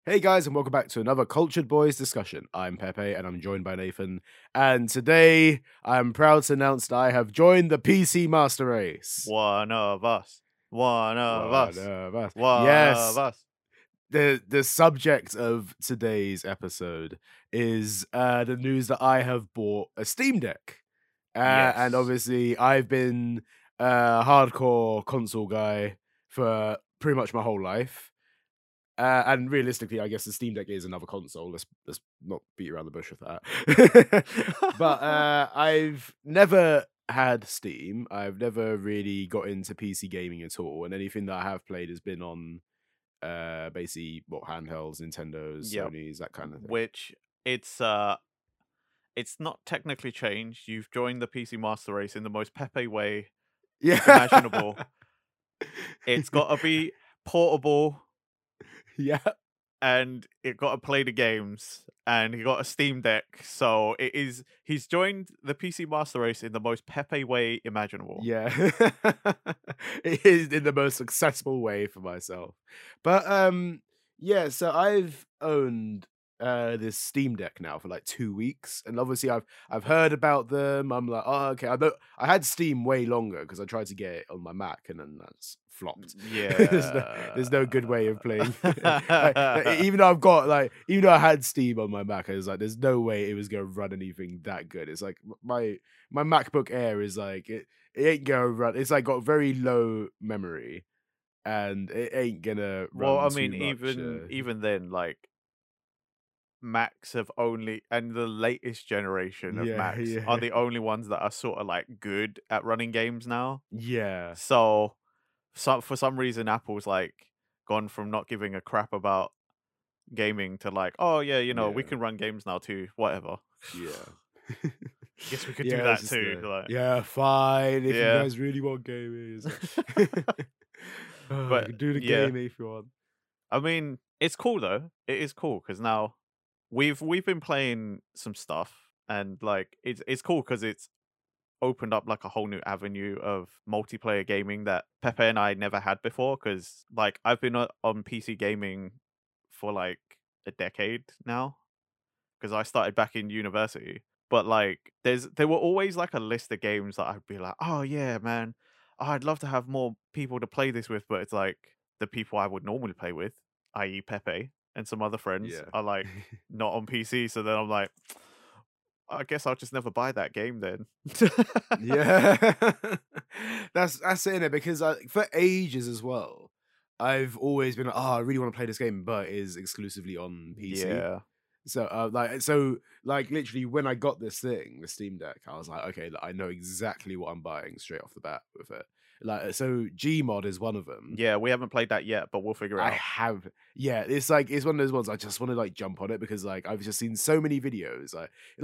Hey guys, and welcome back to another Cultured Boys discussion. I'm Pepe, and I'm joined by Nathan. And today, I'm proud to announce that I have joined the PC Master Race. One of us. One of One us. of us. One of Yes, us. the subject of today's episode is the news that I have bought a Steam Deck. And Yes. obviously, I've been a hardcore console guy for pretty much my whole life. And realistically, I guess the Steam Deck is another console. Let's not beat around the bush with that. But I've never had Steam. I've never really got into PC gaming at all, and anything that I have played has been on basically what handhelds, Nintendos, Yep. Sony's, that kind of thing. Which it's not technically changed. You've joined the PC Master Race in the most Pepe way Yeah, imaginable. It's gotta be portable yeah, and it gotta play the games. And he got a Steam Deck. So he's joined the PC Master Race in the most Pepe way imaginable. yeah. It is in the most successful way for myself. But yeah, so I've owned this Steam Deck now for like 2 weeks, and obviously I've heard about them. I'm like, oh okay. I had Steam way longer because I tried to get it on my Mac, and then that's flopped. There's no good way of playing. Even though even though I had Steam on my Mac, I was like, there's no way it was gonna run anything that good. It's like my MacBook Air is like it ain't gonna run. It's like got very low memory, and it ain't gonna Well, run I too mean, much. even then, like Macs have only and the latest generation of Yeah, Macs are yeah, the only ones that are sort of like good at running games now. yeah, So, for some reason, Apple's like gone from not giving a crap about gaming to like, oh yeah, we yeah, can run games now too. Whatever. yeah. Guess we could do Yeah, it's that just too. Like, yeah, fine. If you yeah, guys really want gaming, it's like, oh, you but can do the yeah, game if you want. I mean, it's cool though. It is cool because now we've been playing some stuff and like it's cool because it's opened up like a whole new avenue of multiplayer gaming that Pepe and I never had before. Because like I've been on PC gaming for like a decade now because I started back in university. But like there were always like a list of games that I'd be like, oh yeah, man, I'd love to have more people to play this with. But it's like the people I would normally play with, i.e. Pepe and some other friends, Yeah. are like not on PC. So then I'm like, I guess I'll just never buy that game then. Yeah. That's it, innit? Because for ages as well, I've always been like, "Oh, I really wanna play this game," but it is exclusively on PC. Yeah. Literally when I got this thing, the Steam Deck, I was like, "Okay, I know exactly what I'm buying straight off the bat with it." So Gmod is one of them. Yeah, we haven't played that yet, but we'll figure it I out. have yeah, it's one of those ones I just wanna, jump on it because, I've just seen so many videos,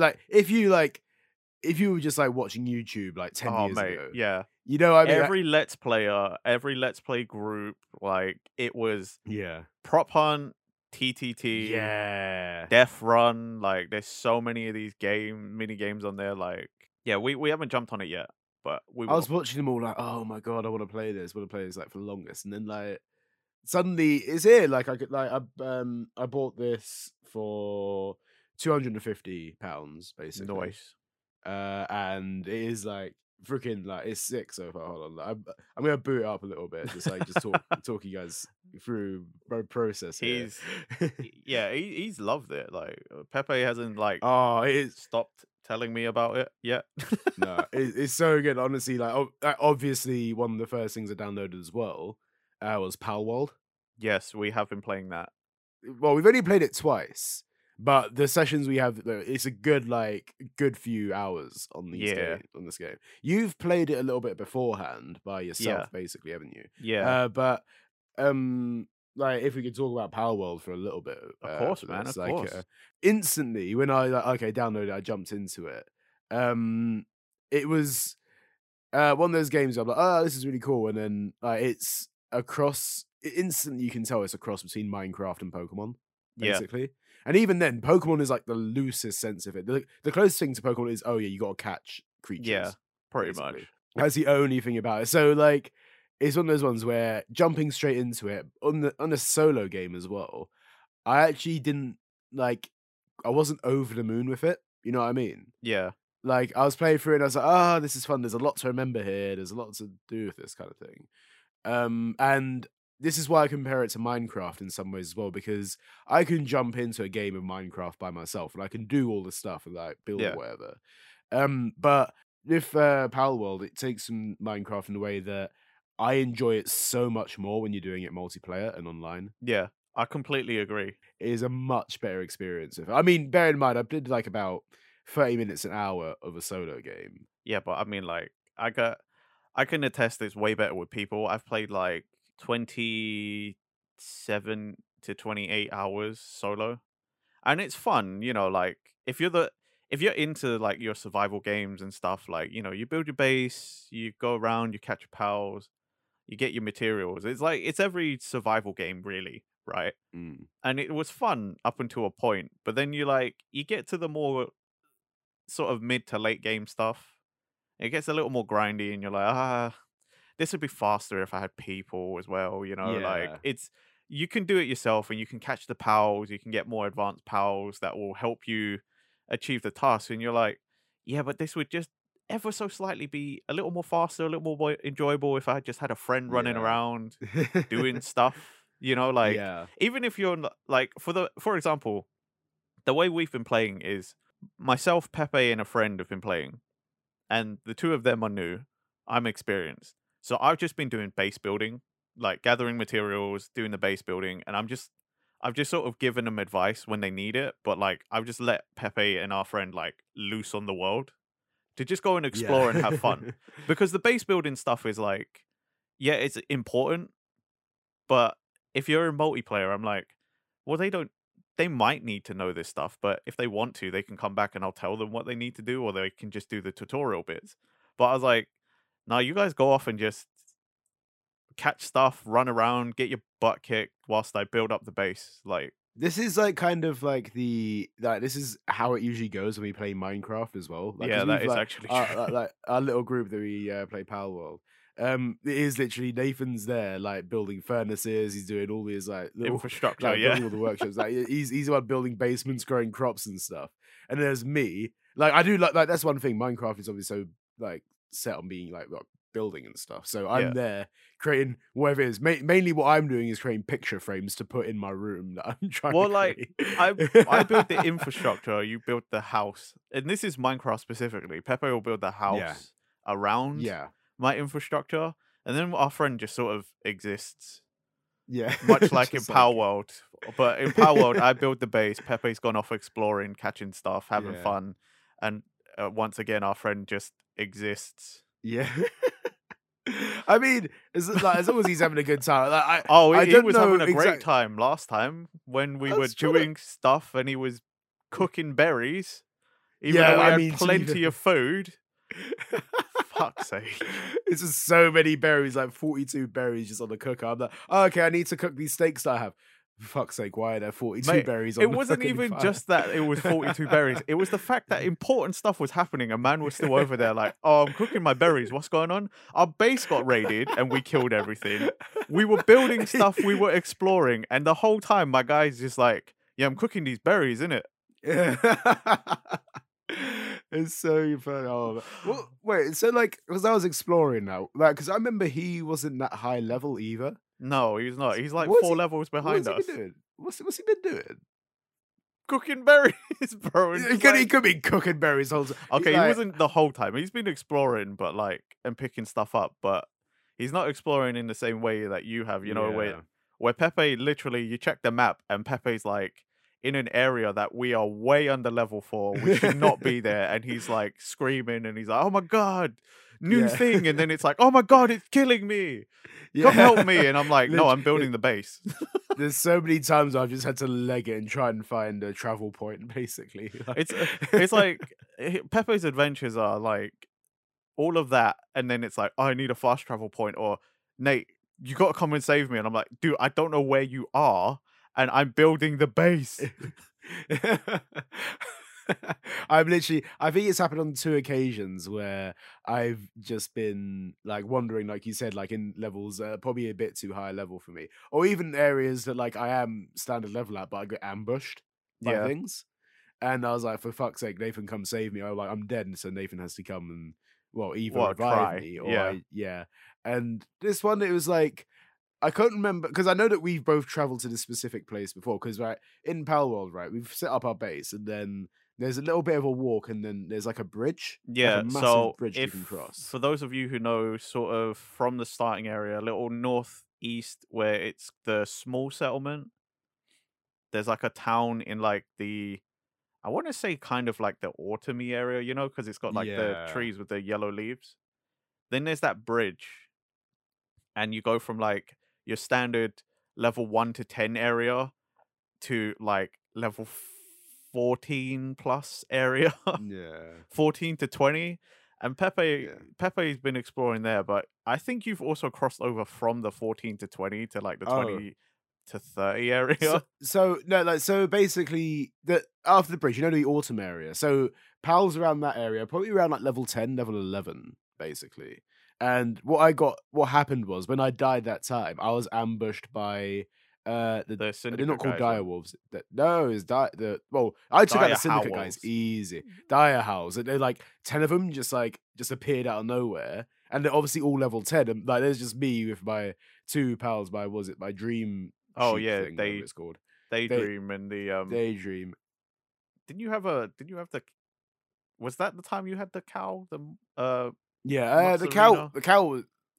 if you were just, watching YouTube, 10 Oh, years mate, ago, yeah. you know what I mean? Every Let's Play group, like, it was Yeah. Prop Hunt, TTT, Yeah. Death Run, like, there's so many of these mini games on there, like yeah, we haven't jumped on it yet, but we I was will. watching them all like, "Oh my god, I wanna play this, for the longest," and then, suddenly it's here, I bought this for £250, basically. Nice. And it is freaking it's sick so far. Hold on, I'm gonna boot it up a little bit, just talk you guys through my process here. He's yeah, he's loved it, like, Pepe hasn't, like, Oh, it is stopped telling me about it yet. no, it's so good. Honestly, obviously one of the first things I downloaded as well was Palworld. Yes, we have been playing that. Well, we've only played it twice, but the sessions we have, it's a good few hours on Yeah. this game. You've played it a little bit beforehand by Yeah. yourself, basically, haven't you? Yeah. But if we could talk about Power World for a little bit Of course, for man, this, of course. instantly when I okay downloaded, I jumped into it. It was one of those games where I'm like, oh, this is really cool, and then it's instantly you can tell it's a cross between Minecraft and Pokemon, Yeah. basically. And even then, Pokemon is like the loosest sense of it. The closest thing to Pokemon is, oh yeah, you got to catch Yeah. creatures, Pretty much. basically. That's the only thing about it. So it's one of those ones where jumping straight into it on a solo game as well. I actually didn't like. I wasn't over the moon with it. You know what I mean? Yeah. Like I was playing through it and I was like, "Ah, this is fun. There's a lot to remember here. There's a lot to do with this kind of thing." And this is why I compare it to Minecraft in some ways as well, because I can jump into a game of Minecraft by myself and I can do all the stuff and like build or Yeah. whatever. But with Pal World, it takes from Minecraft in a way that I enjoy it so much more when you're doing it multiplayer and online. Yeah. I completely agree. It is a much better experience. I mean, bear in mind, I did like about 30 minutes an hour of a solo game. Yeah, but I mean, like, I can attest it's way better with people. I've played like 27 to 28 hours solo, and it's fun. Like if you're into like your survival games and stuff, like you build your base, you go around, you catch your pals, you get your materials. It's like it's every survival game, really, right? Mm. And it was fun up until a point, but then you get to the more sort of mid to late game stuff. It gets a little more grindy, and you're like, this would be faster if I had people as well. Like Yeah. you can do it yourself, and you can catch the pals. You can get more advanced pals that will help you achieve the task. And you're like, yeah, but this would just ever so slightly be a little more faster, a little more enjoyable if I just had a friend running Yeah. around doing stuff. Like Yeah. even if you're like for example, the way we've been playing is myself, Pepe, and a friend have been playing, and the two of them are new. I'm experienced. So I've just been doing base building, like gathering materials, doing the base building, and I've just sort of given them advice when they need it, but like I've just let Pepe and our friend like loose on the world to just go and Yeah. explore and have fun. Because the base building stuff is like, yeah, it's important, but if you're in multiplayer, I'm like, well, they might need to know this stuff, but if they want to, they can come back and I'll tell them what they need to do, or they can just do the tutorial bits. But I was like, no, you guys go off and just catch stuff, run around, get your butt kicked whilst I build up the base. Like, This is like kind of like this is how it usually goes when we play Minecraft as well. Like, yeah, because that we've is like actually true. like our little group that we play Pal World. It is literally Nathan's there, like building furnaces. He's doing all these like little, Infrastructure, like yeah. building all the workshops. Like he's the one building basements, growing crops and stuff. And there's me. Like I do like that's one thing. Minecraft is obviously so like set on being like building and stuff. So Yeah. I'm there creating whatever it is. Mainly, what I'm doing is creating picture frames to put in my room that I'm trying Well, to like create. I build the infrastructure, you build the house. And this is Minecraft specifically. Pepe will build the Yeah, house around yeah, my infrastructure, and then our friend just sort of exists. yeah. Much like in Just Power like World. But in Power World, I build the base. Pepe's gone off exploring, catching stuff, having yeah, fun, and once again, our friend just exists. yeah. I mean, as long as he's having a good time. Like, Oh, I he don't was know having a great exactly. time last time when we I were was trying to. doing stuff, and he was cooking berries, even though Yeah, we I had mean, to be plenty fair. of food. Fuck's sake. It's just so many berries, like 42 berries just on the cooker. I'm like, oh, okay, I need to cook these steaks that I have. For fuck's sake, why are there 42 Mate, berries it on the wasn't fucking even fire? just that it was 42 berries. It was the fact that important stuff was happening. A man was still over there like, oh, I'm cooking my berries. What's going on? Our base got raided and we killed everything. We were building stuff. We were exploring. And the whole time, my guy's just like, yeah, I'm cooking these berries, innit? It's so funny. Oh, well, wait. So, like, because I was exploring now, like, because I remember he wasn't that high level either. No, he's not. He's like What's 4 he? levels What's behind he been us. doing? What's he been doing? Cooking berries, bro. And just He like, could be cooking berries whole time. okay, he Like, wasn't the whole time. He's been exploring, but like, and picking stuff up, but he's not exploring in the same way that you have, yeah, where Pepe literally, you check the map and Pepe's like in an area that we are way under level for. We should not be there. And he's like screaming and he's like, oh my God, new yeah, thing. And then it's like, oh my God, it's killing me. Come help yeah. me. And I'm like, no, I'm building Lit- the base. There's so many times I've just had to leg it and try and find a travel point, basically. it's it's like Pepe's adventures are like all of that. And then it's like, oh, I need a fast travel point, or Nate, you got to come and save me. And I'm like, dude, I don't know where you are. And I'm building the base. I think it's happened on 2 occasions where I've just been, like, wandering, like you said, like, in levels, probably a bit too high level for me, or even areas that, like, I am standard level at, but I get ambushed by Yeah. things, and I was like, "For fuck's sake, Nathan, come save me." I was like, "I'm dead," so Nathan has to come and, well, either Well, revive try. me or Yeah. I yeah, and this one, it was like I couldn't remember because I know that we've both traveled to this specific place before. Because right in Palworld, right, we've set up our base, and then there's a little bit of a walk, and then there's like a bridge, like a Yeah. massive So bridge you can if cross. for those of you who know sort of from the starting area, a little northeast where it's the small settlement, there's like a town in like the I want to say kind of like the autumny area, because it's got like the Yeah, trees with the yellow leaves. Then there's that bridge, and you go from like your standard level 1 to 10 area to like level 14 plus area, yeah, 14 to 20. And yeah. Pepe's been exploring there, but I think you've also crossed over from the 14 to 20 to like the Oh, 20 to 30 so area. so no, like so basically, the after the bridge, you know the autumn area. So pals around that area, probably around like level 10, level 11, basically. And what happened was when I died that time, I was ambushed by The they're not syndicate called guys, dire right? wolves. No, it's the well, I took out the Dire syndicate guys Howls. easy. Dire howls. And they're like 10 of them just appeared out of nowhere. And they're obviously all level 10. And like there's just me with my two pals, my dream Oh sheep yeah, thing, whatever it's called. They Daydream and the daydream. didn't you have the was that the time you had the cow, the Yeah, Matsurina? the cow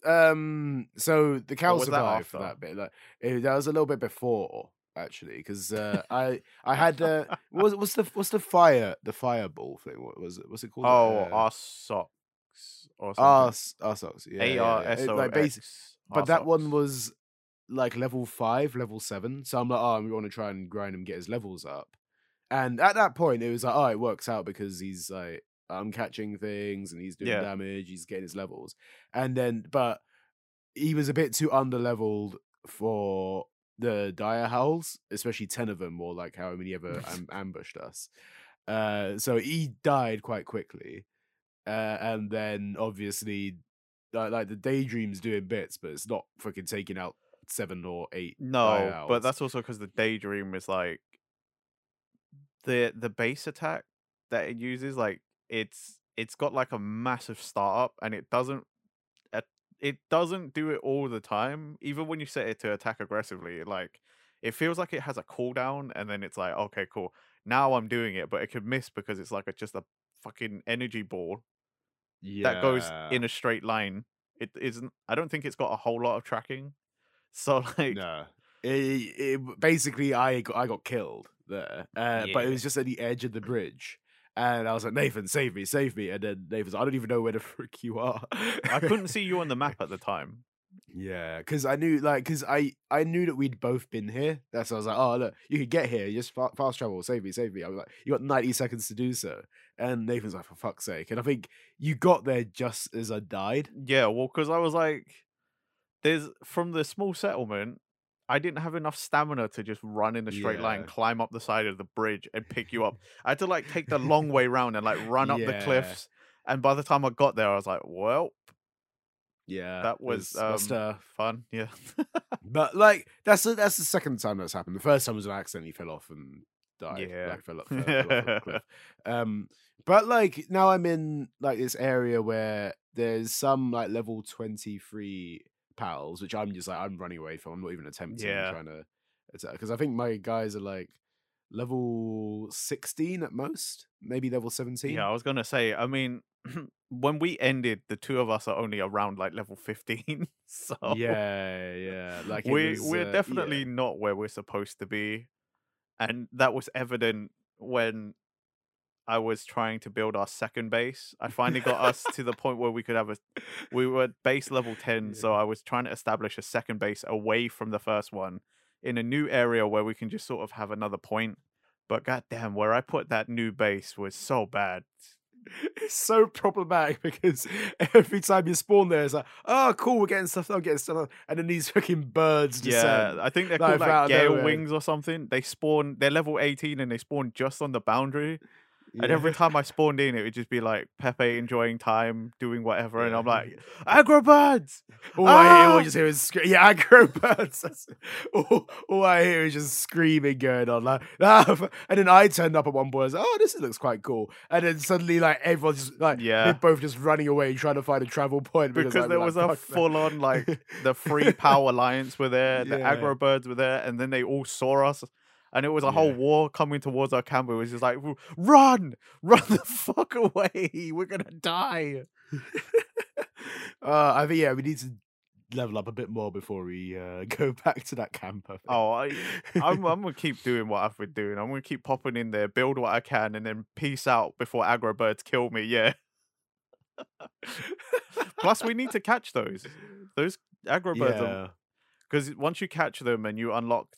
so the Or cow was that survived for after? that bit. Like that was a little bit before actually, because I had what's the fireball thing? What was it? What's it called? Oh, Arsox or something. Our socks. Yeah, yeah, yeah. Like base, ARSOX. but that one Arsox. was like level 5, level 7. So I'm like, oh, I'm going to try and grind him, get his levels up. And at that point, it was like, oh, it works out because he's like, I'm catching things and he's doing Yeah. damage, he's getting his levels. And then, but he was a bit too underleveled for the dire howls, especially 10 of them, or like how many ever ambushed us. So he died quite quickly. And then obviously, like the daydream's doing bits, but it's not fucking taking out 7 or 8 dire No, but howls. that's also because the Daydream is like the base attack that it uses, like it's got like a massive startup, and at- it doesn't do it all the time. Even when you set it to attack aggressively, like it feels like it has a cooldown, and then it's like, okay, cool. Now I'm doing it, but it could miss because it's like just a fucking energy ball that goes Yeah. in a straight line. It isn't. I don't think it's got a whole lot of tracking. So like, No. Basically, I got killed there, but it yeah, was just at the edge of the bridge, and I was like, "Nathan, save me, save me!" And then Nathan's like, "I don't even know where the frick you are." I couldn't see you on the map at the time. Yeah, because I knew, like, because I knew that we'd both been here. That's why I was like, "Oh, look, you could get here. Just fast travel. Save me, save me." I was like, "You got 90 seconds to do so," and Nathan's like, "For fuck's sake!" And I think you got there just as I died. Yeah, well, because I was like, there's from the small settlement, I didn't have enough stamina to just run in a straight line, Yeah, climb up the side of the bridge, and pick you up. I had to like take the long way round and like run up the yeah. cliffs. And by the time I got there, I was like, well, Yeah, that was there's must fun. Yeah. but like that's the second time that's happened. The first time was when I accidentally fell off and died. Yeah. Like fell off a cliff. But like now I'm in like this area where there's some like level 23 pals, which I'm just like I'm running away from. I'm not even attempting Yeah. trying to attack because I think my guys are like level 16 at most, maybe level Yeah, 17. I was gonna say, I mean, when we ended, the two of us are only around like level 15. So Yeah, yeah. Like it was we're yeah. definitely not where we're supposed to be. And that was evident when I was trying to build our second base. I finally got us to the point where we were at base level 10, so Yeah. I was trying to establish a second base away from the first one in a new area where we can just sort of have another point. But goddamn, where I put that new base was so bad. It's so problematic because every time you spawn there, it's like, oh, cool, we're getting stuff, I'm getting stuff, and then these fucking birds Yeah, descend I think they're called like from like out of Gale nowhere. Wings or something. They're level 18 and they spawn just on the boundary. And every Yeah. time I spawned in, it would just be like Pepe enjoying time, doing whatever, and I'm like, Agrobirds! All I Ah! just hear is yeah, aggro birds. All I hear is just screaming going on, like and then I turned up at one point. I was like, oh, this looks quite cool. And then suddenly, like everyone's just like they're Yeah, both just running away, trying to find a travel point because because like, we're there like, was a fuck that. full-on like the Free Power Alliance were there, the Yeah, Agrobirds were there, and then they all saw us, and it was a whole yeah. war coming towards our camp. It was just like, run, run the fuck away, we're gonna die. I think yeah, we need to level up a bit more before we go back to that camp. I think. Oh, I'm gonna keep doing what I've been doing. I'm gonna keep popping in there, build what I can, and then peace out before Agrobirds kill me. Yeah. Plus, we need to catch those. Those Agrobirds are Yeah, because once you catch them and you unlock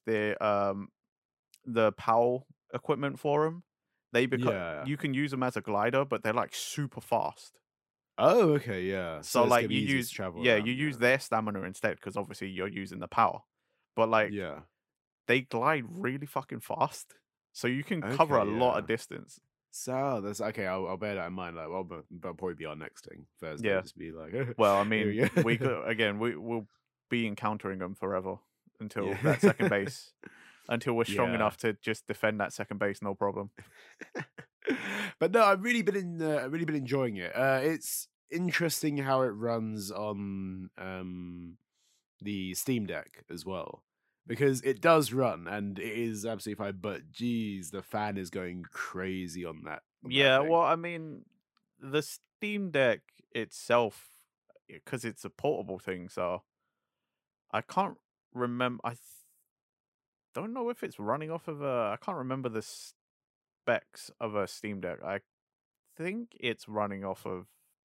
the PAL equipment for them, they become yeah. you can use them as a glider, but they're like super fast. Oh, okay, yeah. So So it's gonna like be you easy to use travel yeah you around. use Yeah, their stamina instead because obviously you're using the power, but like yeah. they glide really fucking fast, so you can cover a Okay, lot yeah. of distance. So that's okay. I'll bear that in mind. Like, well, but that'll probably be our next thing Thursday. Yeah. Just be like, Well, I here mean, we we go. could again. We'll be encountering them forever until Yeah, that second base. Until we're strong yeah. enough to just defend that second base, no problem. But no, I've really been enjoying it. It's interesting how it runs on the Steam Deck as well. Because it does run and it is absolutely fine, but geez, the fan is going crazy on that Yeah. thing. Well, I mean, the Steam Deck itself, because it's a portable thing, so I can't remember. Don't know if it's running off of a. I can't remember the specs of a Steam Deck. I think it's running off of.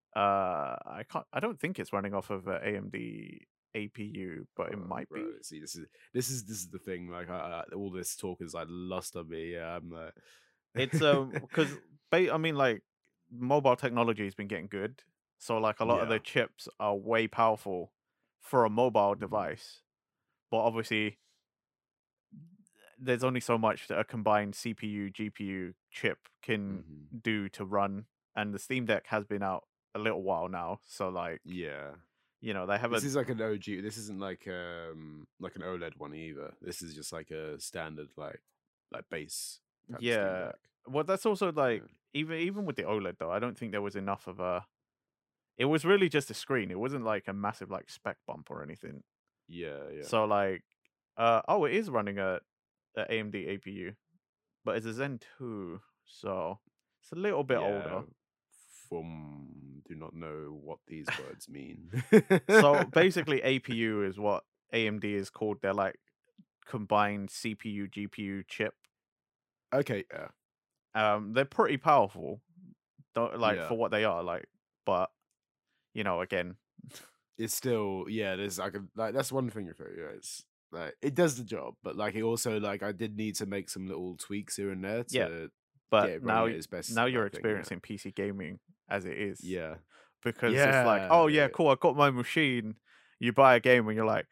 I can't. I don't think it's running off of a AMD APU, but it Oh, might bro, be. see, this is the thing. Like, all this talk is like lost on me. Yeah, I'm like, It's because I mean like mobile technology has been getting good, so like a lot of yeah, the chips are way powerful for a mobile mhm, device, but obviously there's only so much that a combined CPU GPU chip can mhm. do to run, and the Steam Deck has been out a little while now, so like Yeah. they have This a is like an OG. This isn't like an OLED one either. This is just like a standard like base type of Steam yeah. Deck. Well, that's also like Yeah, even with the OLED though, I don't think there was enough of a. It was really just a screen. It wasn't like a massive like spec bump or anything. yeah, yeah. So like, oh, it is running a AMD APU, but it's a Zen 2, so it's a little bit Yeah. older. From do not know what these words mean. So basically, APU is what AMD is called. They're like combined CPU GPU chip. Okay, yeah, They're pretty powerful, don't like yeah. for what they are. Like, but again, It's still yeah. There's like that's one thing with it. Yeah, it's like it does the job, but like it also like I did need to make some little tweaks here and there yeah. to get But it running at its best now you're like thing. experiencing PC gaming as it is. Yeah, Because it's like, yeah, oh yeah, yeah. cool, I got my machine. You buy a game and you're like,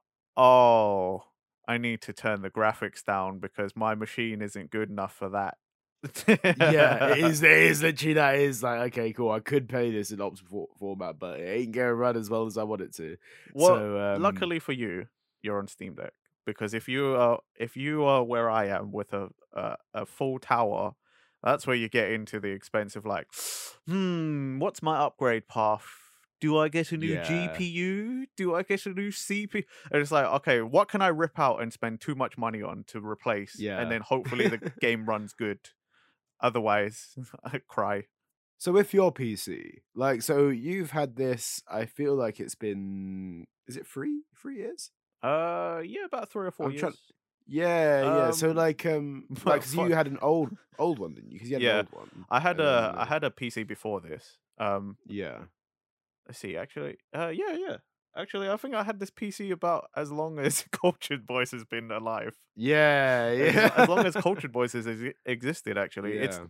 oh, I need to turn the graphics down because my machine isn't good enough for that. Yeah, it is. It is literally that. It is like okay, cool. I could play this in optimal format, but it ain't gonna run as well as I want it to. Well, So, luckily for you, you're on Steam Deck because if you are where I am with a full tower, that's where you get into the expensive like, what's my upgrade path? Do I get a new yeah, GPU? Do I get a new CPU? And it's like, okay, what can I rip out and spend too much money on to replace, and yeah. then hopefully the game runs good. Otherwise, I cry. So with your PC, like, so you've had this. I feel like it's been. Is it 3 years? Yeah, about 3 or 4 I'm trying. years. Yeah, yeah. So Um, like, but because you had an old one, didn't you? Because you had an Yeah, old one, I had and then I had a PC before this. yeah, Let's see, actually, yeah. Actually, I think I had this PC about as long as Cultured Boys has been alive. yeah, As long as yeah, Cultured Boys has existed, actually, yeah,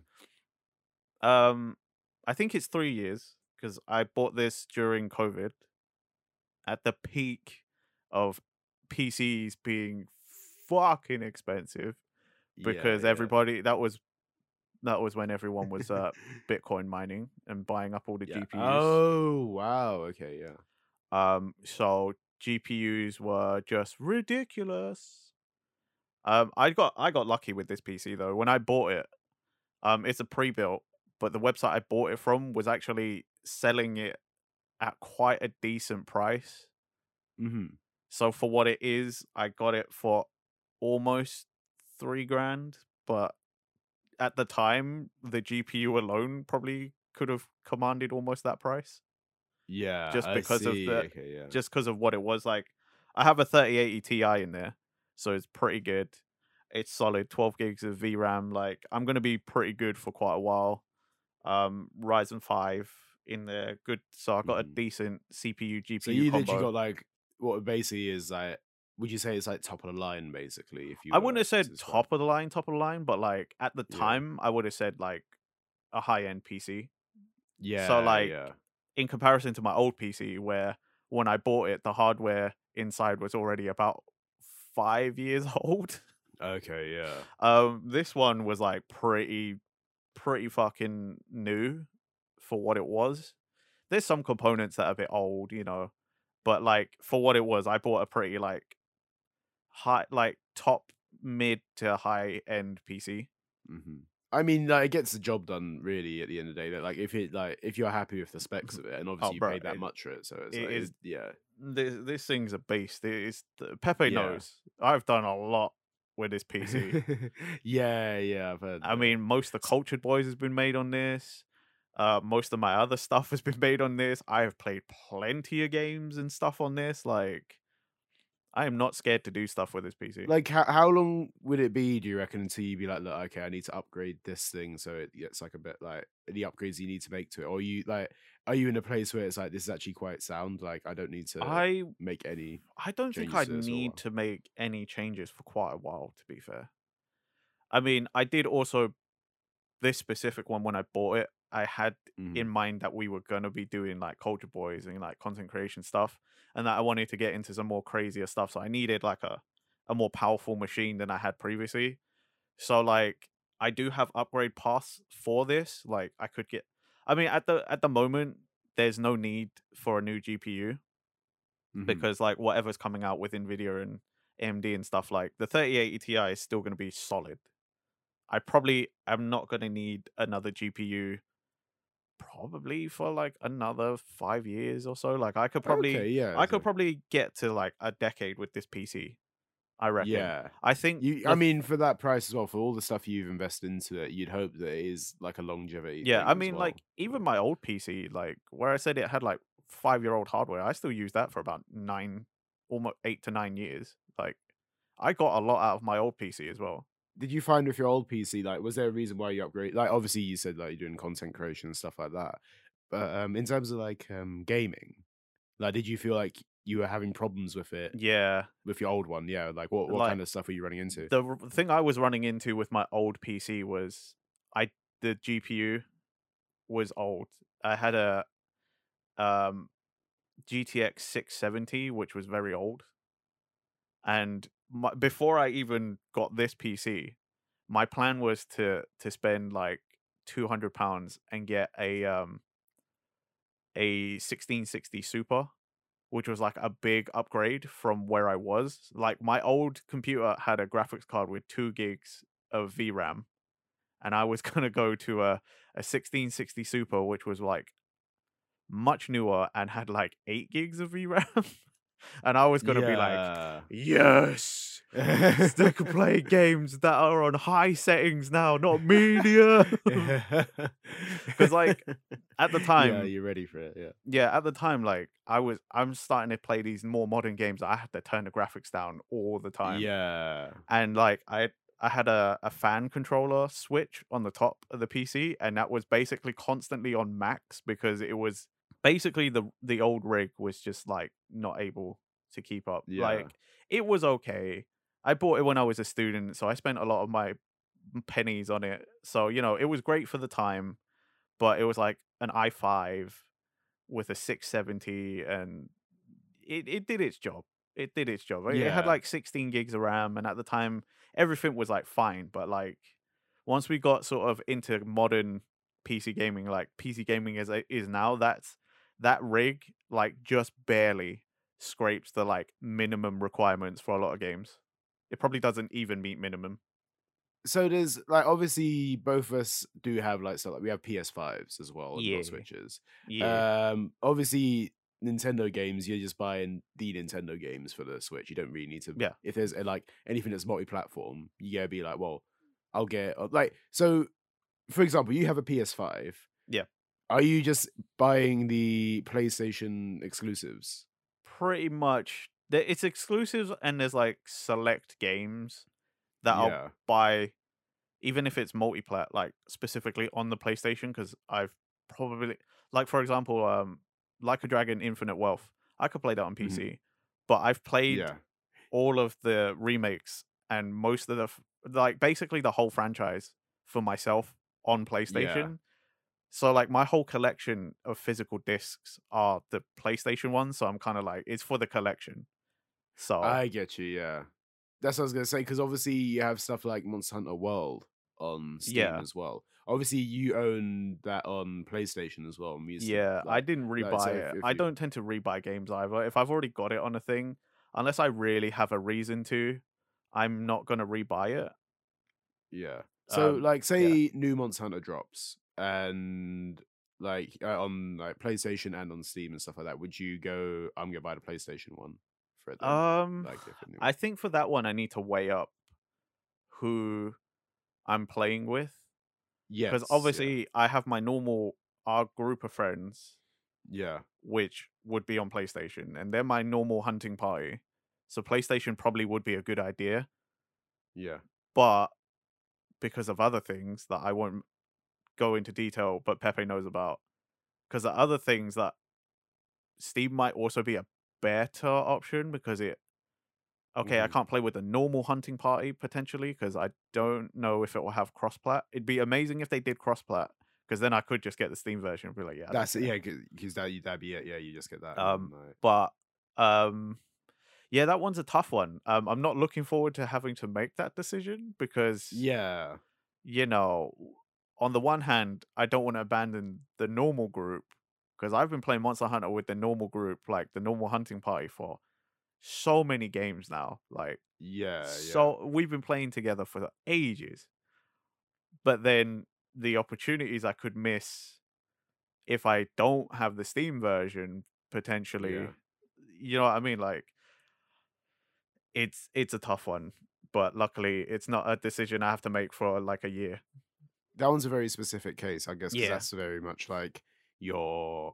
um, I think it's 3 years because I bought this during COVID at the peak of PCs being fucking expensive yeah, because yeah. everybody that was That was when everyone was Bitcoin mining and buying up all the Yeah. GPUs. Oh, wow. Okay, yeah. So GPUs were just ridiculous. I got lucky with this PC though. When I bought it, it's a pre-built, but the website I bought it from was actually selling it at quite a decent price. Mhm. So for what it is, I got it for almost 3 grand. But at the time, the GPU alone probably could have commanded almost that price, Yeah, just I because of see. the Okay, yeah. just because of what it was like. I have a 3080 Ti in there, so it's pretty good. It's solid, 12 gigs of VRAM. Like I'm gonna be pretty good for quite a while. Ryzen 5 in there, good. So I got a Mhm. decent CPU So GPU you literally combo. got like what basically is like would you say it's like top of the line basically if you I were wouldn't have to said describe? top of the line, but like at the Yeah. time, I would have said like a high end PC. So Yeah, like yeah. in comparison to my old PC, where when I bought it, the hardware inside was already about 5 years old. Okay, yeah. This one was like pretty fucking new for what it was. There's some components that are a bit old, but like for what it was, I bought a pretty like high, like top mid to high end PC. Mhm. I mean, like, it gets the job done really at the end of the day. That like if you're happy with the specs of it, and Oh, obviously you bro, paid that much for it, so it's it like is yeah, this thing's a beast. Pepe yeah, knows. I've done a lot with this PC. yeah, yeah. I've heard I that. mean, most of the S- Cultured Boys has been made on this. Most of my other stuff has been made on this. I have played plenty of games and stuff on this. Like, I am not scared to do stuff with this PC. Like, how long would it be? Do you reckon until you be like, look, okay, I need to upgrade this thing so it gets like a bit like the upgrades you need to make to it, or you like, are you in a place where it's like this is actually quite sound? Like, I don't need to I make any I don't think changes I'd to this or need what? to make any changes for quite a while, to be fair. I mean, I did also this specific one when I bought it, I had in Mhm. mind that we were gonna be doing like Culture Boys and like content creation stuff, and that I wanted to get into some more crazier stuff. So I needed like a more powerful machine than I had previously. So like I do have upgrade paths for this. Like I could get I mean at the moment there's no need for a new GPU Mhm. because like whatever's coming out with Nvidia and AMD and stuff, like the 3080 Ti is still going to be solid. I probably am not going to need another GPU probably for like another 5 years or so. Like Okay, yeah. I could So probably get to like a decade with this PC, I reckon. yeah. I think I mean, for that price as well, for all the stuff you've invested into it, you'd hope that it is like a longevity yeah, I thing as mean well. like even my old PC, like where I said it had like 5-year-old hardware, I still use that for about 9 almost 8 to 9 years. Like I got a lot out of my old PC as well. Did you find with your old PC, like, was there a reason why you upgrade? Like, obviously, you said like you're doing content creation and stuff like that, but in terms of like gaming, like, did you feel like you were having problems with it Yeah, with your old one? Yeah, like what like kind of stuff were you running into? thing I was running into with my old PC was I the GPU was old. I had a um GTX 670 which was very old, and before I even got this PC, my plan was to spend like £200 and get a 1660 Super, which was like a big upgrade from where I was. Like my old computer had a graphics card with 2 gigs of VRAM, and I was gonna go to a 1660 Super, which was like much newer and had like 8 gigs of VRAM, and I was gonna be like, Yeah. yes, I could play games that are on high settings now, not medium. Because like at the Yeah, time, you're ready for it. Yeah. yeah, at the time, like I'm starting to play these more modern games. I had to turn the graphics down all the time, Yeah. and like I had a fan controller switch on the top of the PC, and that was basically constantly on max because it was basically the old rig was just like not able to keep up. Yeah. Like it was okay. I bought it when I was a student, so I spent a lot of my pennies on it. So, it was great for the time, but it was like an i5 with a 670, and it did its job. It did its job. It had Yeah. like 16 gigs of RAM, and at the time everything was like fine, but like once we got sort of into modern PC gaming, like PC gaming is now, that rig like just barely scrapes the like minimum requirements for a lot of games. It probably doesn't even meet minimum. So there's like obviously both of us do have like so like we have PS5s as well and not Yeah, Switches. yeah, Obviously Nintendo games, you're just buying the Nintendo games for the Switch. You don't really need to yeah. if there's like anything that's multi-platform, you gotta be like, well, I'll get like so for example, you have a PS5. Yeah. Are you just buying the PlayStation exclusives? Pretty much. It's exclusives and there's like select games that I'll Yeah. buy, even if it's multiplat, like specifically on the PlayStation, because I've probably, like for example, Like a Dragon Infinite Wealth. I could play that on Mhm. PC, but I've played Yeah. all of the remakes and most of like basically the whole franchise for myself on Yeah. PlayStation. So like my whole collection of physical discs are the PlayStation ones, so I'm kind of like it's for the collection. So I get you, yeah. That's what I was gonna say, because obviously you have stuff like Monster Hunter World on Steam yeah, as well. Obviously, you own that on PlayStation as well. And we used to yeah, I didn't so rebuy it. if I you don't tend to rebuy games either. If I've already got it on a thing, unless I really have a reason to, I'm not gonna rebuy it. yeah. So Um, like, yeah. say new Monster Hunter drops and like on like PlayStation and on Steam and stuff like that, would you go? I'm gonna buy the PlayStation one for it then, Um, like if a new I one. think for that one I need to weigh up who I'm playing with because Yes, yeah, obviously I have my normal our group of friends yeah, which would be on PlayStation, and they're my normal hunting party. So PlayStation probably would be a good idea, yeah. but because of other things that I won't go into detail, but Pepe knows about, because the other things that Steam might also be a better option because it. Okay, I Hmm. can't play with the normal hunting party potentially because I don't know if it will have crossplat. It'd be amazing if they did crossplat because then I could just get the Steam version and be like, yeah, I don't That's it, care. yeah, because that'd be it. Yeah, you just get that, and then Um, like, but um, yeah, that one's a tough one. I'm not looking forward to having to make that decision because, yeah, you know, on the one hand, I don't want to abandon the normal group because I've been playing Monster Hunter with the normal group, like the normal hunting party for so many games now. Like, yeah, yeah. so we've been playing together for ages. But then the opportunities I could miss if I don't have the Steam version Yeah. potentially, you know what I mean? Like, it's a tough one, but luckily it's not a decision I have to make for like a year. That one's a very specific case, I guess, because Yeah. that's very much like your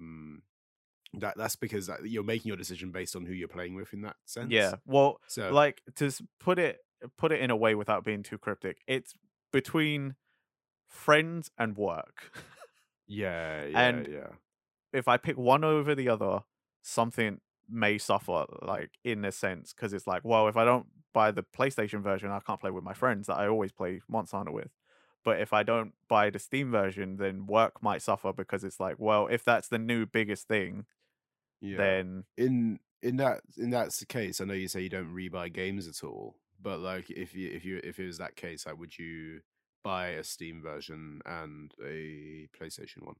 that's because you're making your decision based on who you're playing with in that sense. Yeah. Well, So like put it in a way without being too cryptic. It's between friends and work. yeah, yeah, And yeah, if I pick one over the other, something may suffer, like in a sense, because it's like, well, if I don't buy the PlayStation version, I can't play with my friends that I always play Monster Hunter with. But if I don't buy the Steam version, then work might suffer because it's like, well, if that's the new biggest thing, yeah. then In that case, I know you say you don't rebuy games at all, but like if it was that case, like would you buy a Steam version and a PlayStation one?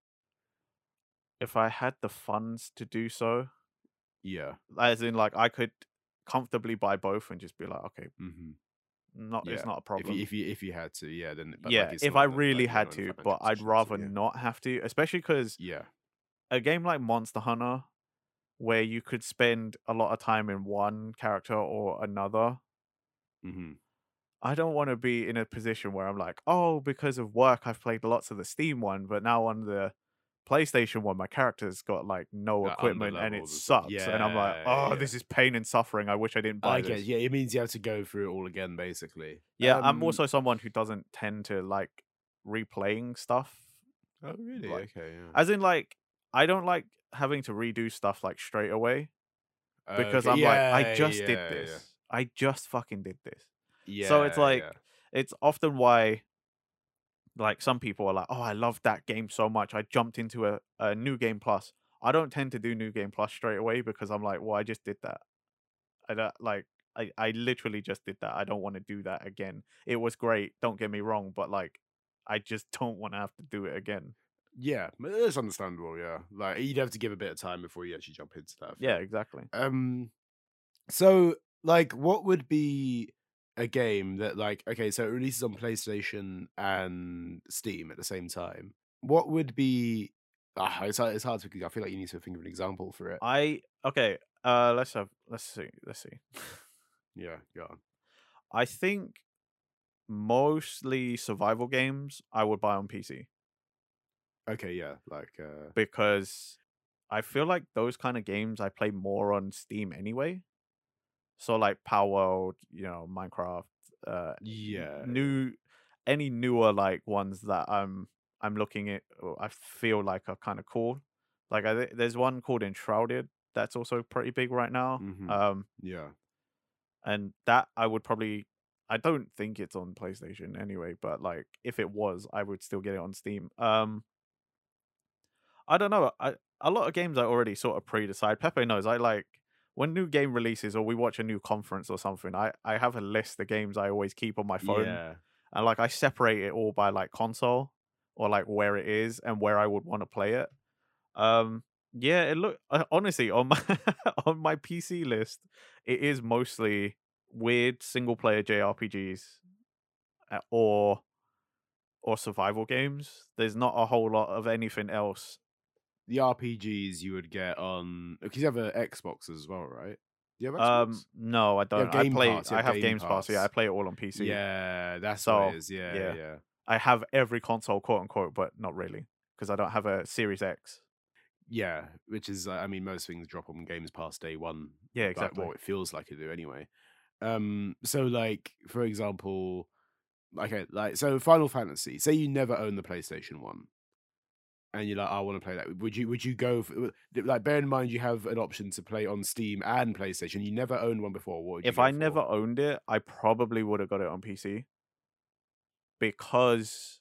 if I had the funds to do so, Yeah. as in like I could comfortably buy both and just be like, okay, Hmm. not it's Yeah. not a If you problem. had to, yeah, then but like Yeah, it's if not I in the, really like you're had not in the to, financial but I'd position to, rather yeah. not have to, especially because Yeah. a game like Monster Hunter where you could spend a lot of time in one character or another. Hmm. I don't want to be in a position where I'm like, oh, because of work, I've played lots of the Steam one, but now on the PlayStation one, my character's got like no Under equipment and it levels and stuff. sucks. And I'm like, Yeah, oh, yeah. this is pain and suffering. I wish I didn't buy I get. this. Yeah, it means you have to go through it all again, basically. Yeah, I'm also someone who doesn't tend to like replaying stuff. Oh, really? Like, Okay, yeah. as in, like, I don't like having to redo stuff like straight away because Okay, I'm like, I yeah, just did yeah, yeah, this. I just fucking did this. So it's yeah, like, yeah. it's often why, like, some people are like, oh, I love that game so much. I jumped into a new game plus. I don't tend to do new game plus straight away because I'm like, well, I just did that. I don't like. I literally just did that. I don't want to do that again. It was great, don't get me wrong, but like I just don't want to have to do it again. Yeah, it's understandable. Yeah, like you'd have to give a bit of time before you actually jump into that. I Yeah, feel. exactly. So like, what would be a game that like okay, so it releases on PlayStation and Steam at the same time? What would be? It's hard to. I feel like you need to think of an example for it. I okay. Let's see. Let's see. Yeah, yeah. I think mostly survival games I would buy on PC Okay, yeah, like because I feel like those kind of games I play more on Steam anyway. So like Power World, Minecraft, yeah, new any newer like ones that I'm looking at or I feel like are kind of cool. Like there's one called Enshrouded that's also pretty big right now. mm-hmm. Yeah. And that I would probably I don't think it's on PlayStation anyway, but like if it was, I would still get it on Steam. I don't know. A lot of games I already sort of pre-decide. Pepe knows I like when new game releases or we watch a new conference or something. I have a list of games I always keep on my phone, Yeah. and like I separate it all by like console or like where it is and where I would want to play it. Yeah, it look honestly on my on my PC list, it is mostly weird single player JRPGs or survival games. There's not a whole lot of anything else. The RPGs you would get on because you have an Xbox as well, right? Do you have Xbox? No, I You have don't. Game Pass. You I have have Game Games Pass. Yeah, I Pass. play it all on PC. Yeah, that's what it So is. Yeah, yeah, yeah. I have every console, quote unquote, but not really because I don't have a Series X. Yeah, which is, I mean, most things drop on Games Pass day one. Yeah, Like, exactly. well, it feels like it do anyway. So like, for example, okay, like, so Final Fantasy. Say you never own the PlayStation One, and you're like, I want to play that. Would you go for, like? Bear in mind, you have an option to play on Steam and PlayStation. You never owned one before. What would you If go I for? never owned it, I probably would have got it on PC because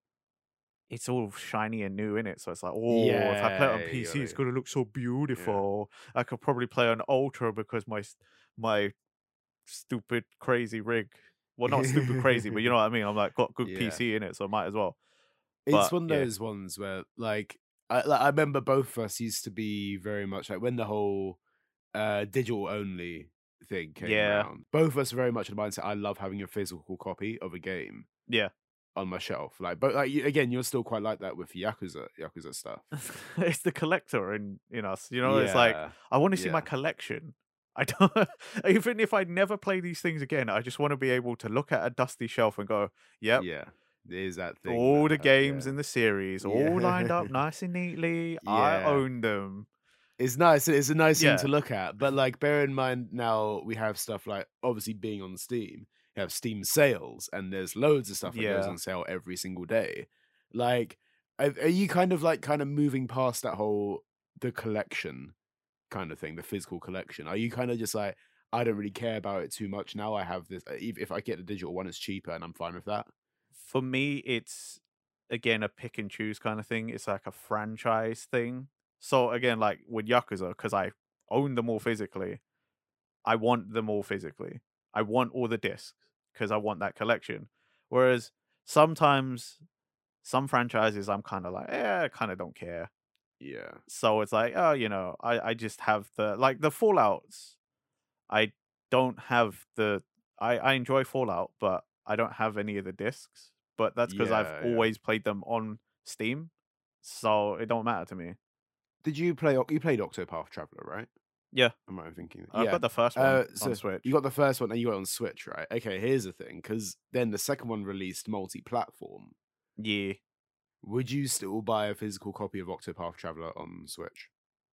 it's all shiny and new in it. So it's like, oh, if I play it on Yeah, PC, it's you gonna look so yeah. beautiful. I could probably play on Ultra because my stupid crazy rig. Well, not stupid crazy, but you know what I mean. I'm like got good Yeah. PC in it, so I might as well. It's But one of yeah, those ones where, like, I remember both of us used to be very much like when the whole digital only thing came yeah, around. Both of us are very much in the mindset. I love having a physical copy of a game yeah. on my shelf. Like, but like again, you're still quite like that with Yakuza stuff. It's the collector in us. It's like Yeah, I want to see my yeah, collection. I don't even if I never play these things again, I just want to be able to look at a dusty shelf and go, "Yep, yeah. There's that thing all that, the games yeah, in the series, all lined yeah, up nice and neatly. I yeah. own them." It's nice. It's a nice thing to Yeah, look at. But like, bear in mind now we have stuff like obviously being on Steam. You have Steam sales, and there's loads of stuff that goes yeah. on sale every single day. Like, are you kind of moving past that whole the collection kind of thing, the physical collection? Are you kind of just like, I don't really care about it too much now? I have this. If I get the digital one, it's cheaper, and I'm fine with that. For me, it's again a pick and choose kind of thing. It's like a franchise thing. So again, like with Yakuza, because I own them all physically, I want them all physically. I want all the discs because I want that collection. Whereas sometimes some franchises I'm kind of like, I kind of don't care. Yeah, So it's like, oh, I just have the Fallouts. I don't have I enjoy Fallout, but I don't have any of the discs. But that's because I've yeah, yeah. always played them on Steam, so it don't matter to me. Did you play? You played Octopath Traveler, right? Yeah, Am I thinking? I've Yeah. got the first one on So you Switch. got the first one and you got it on Switch, right? Okay, here's the thing, because then the second one released multi-platform. Yeah. Would you still buy a physical copy of Octopath Traveler on Switch?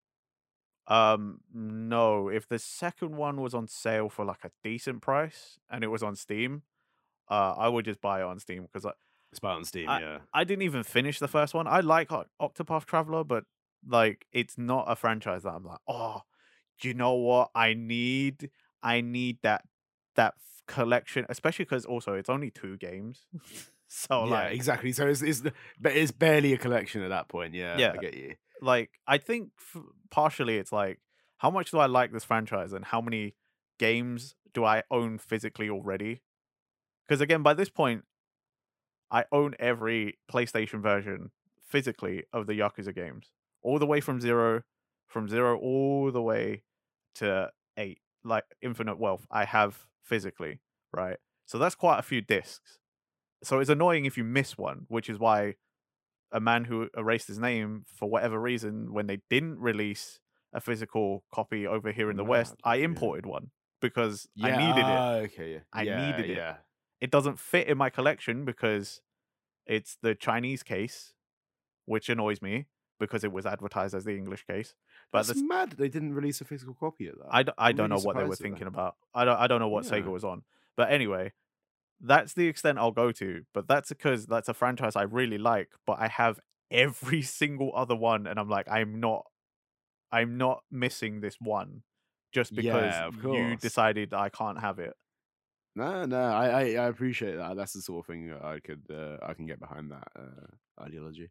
No. If the second one was on sale for like a decent price and it was on Steam, I would just buy it on Steam because It's buy on Steam, I yeah. I didn't even finish the first one. I like Octopath Traveler, but like it's not a franchise that I'm like, oh, do you know what? I need collection, especially because also it's only 2 games. So Yeah, like, exactly. So but it's barely a collection at that point. Yeah, I yeah, get you. like I think partially it's like how much do I like this franchise and how many games do I own physically already? Because again, by this point, I own every PlayStation version physically of the Yakuza games, all the way from zero all the way to 8, like Infinite Wealth. I have physically, right? So that's quite a few discs. So it's annoying if you miss one, which is why a man who erased his name for whatever reason when they didn't release a physical copy over here in the West, Mad, I yeah. imported one because I Yeah, needed it. okay, yeah. I Yeah, needed it. yeah. It doesn't fit in my collection because it's the Chinese case, which annoys me because it was advertised as the English case. But That's mad that they didn't release a physical copy of that. I I'm don't know really what they were surprised at that. thinking about. I don't know what Sega Yeah. was on. But anyway, that's the extent I'll go to. But that's because that's a franchise I really like, but I have every single other one, and I'm like, I'm not missing this one just because Yeah, of you course. decided I can't have it. No, I appreciate that. That's the sort of thing that I can get behind that ideology.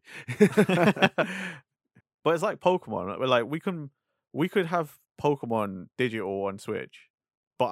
But it's like Pokemon. Like we could have Pokemon digital on Switch, but